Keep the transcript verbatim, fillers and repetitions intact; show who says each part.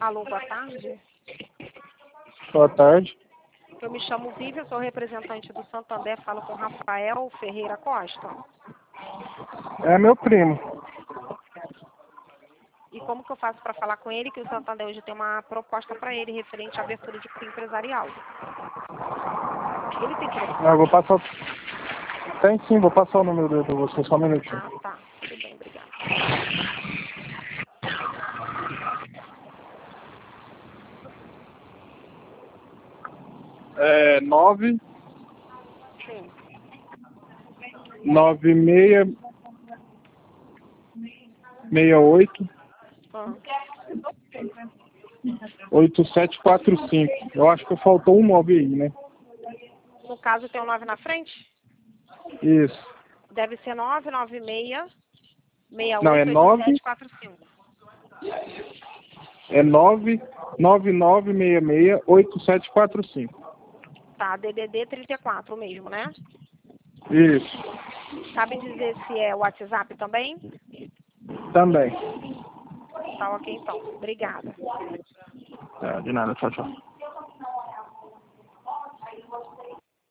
Speaker 1: Alô, boa tarde.
Speaker 2: Boa tarde.
Speaker 1: Eu me chamo Vivian, sou representante do Santander, falo com Rafael Ferreira Costa.
Speaker 2: É meu primo.
Speaker 1: E como que eu faço para falar com ele que o Santander hoje tem uma proposta para ele referente à abertura de conta empresarial? Ele tem telefone?
Speaker 2: Ah, eu vou passar o... Tem sim, vou passar o número dele pra você, só um minutinho.
Speaker 1: Ah, tá. Tudo bem, obrigada.
Speaker 2: É nove
Speaker 1: Sim.
Speaker 2: nove seis seis oito
Speaker 1: Ah.
Speaker 2: oito sete quatro cinco. Eu acho que faltou um nove aí, né?
Speaker 1: No caso tem um nove na frente?
Speaker 2: Isso.
Speaker 1: Deve ser nove nove seis seis
Speaker 2: Não, é
Speaker 1: oito oito
Speaker 2: nove
Speaker 1: sete quatro cinco.
Speaker 2: é nove nove nove seis seis oito sete quatro cinco.
Speaker 1: Tá, D D D trinta e quatro mesmo, né?
Speaker 2: Isso.
Speaker 1: Sabe dizer se é WhatsApp também?
Speaker 2: Também.
Speaker 1: Tá ok então. Obrigada.
Speaker 2: Tá, de nada, tchau, tchau.